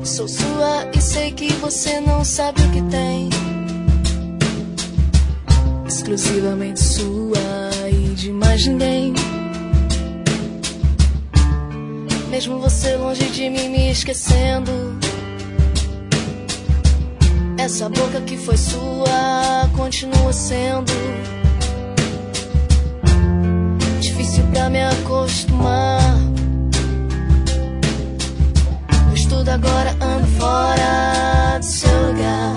Sou sua e sei que você não sabe o que tem. Exclusivamente sua e de mais ninguém. Mesmo você longe de mim me esquecendo, essa boca que foi sua continua sendo difícil pra me acostumar. Eu estudo agora, ando fora do seu lugar.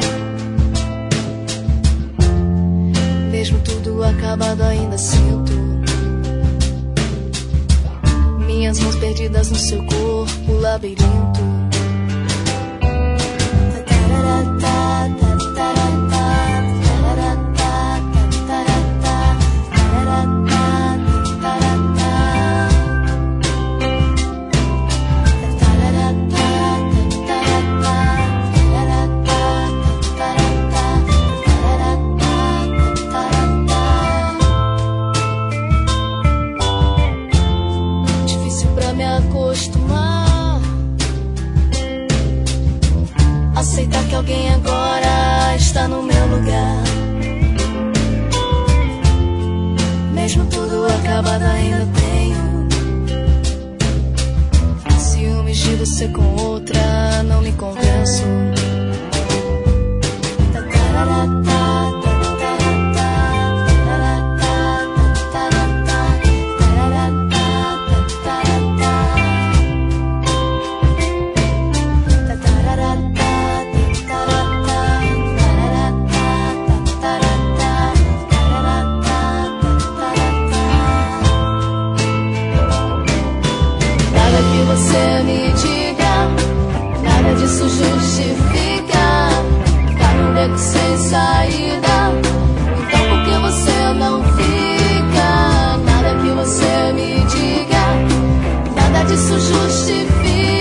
Mesmo tudo acabado ainda sinto minhas mãos perdidas no seu corpo, labirinto. Aceitar que alguém agora está no meu lugar. Mesmo tudo acabado ainda tenho ciúmes de você com outra, não me convenço. Você me diga, nada disso justifica. Tá num beco sem saída, então por que você não fica? Nada que você me diga, nada disso justifica.